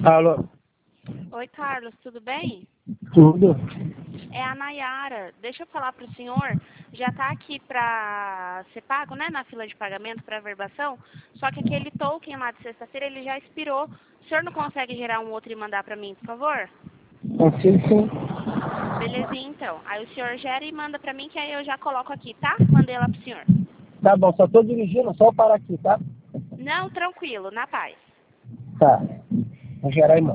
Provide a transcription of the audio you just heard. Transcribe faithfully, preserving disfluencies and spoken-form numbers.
Alô? Oi, Carlos, tudo bem? Tudo? É a Nayara. Deixa eu falar para o senhor. Já está aqui para ser pago, né, na fila de pagamento para averbação. Só que aquele token lá de sexta-feira, ele já expirou. O senhor não consegue gerar um outro e mandar para mim, por favor? Consigo sim. Belezinha, então. Aí o senhor gera e manda para mim, que aí eu já coloco aqui, tá? Mandei lá para o senhor. Tá bom, só tô dirigindo, só parar aqui, tá? Não, tranquilo, na paz. Tá. Vou gerar e mando.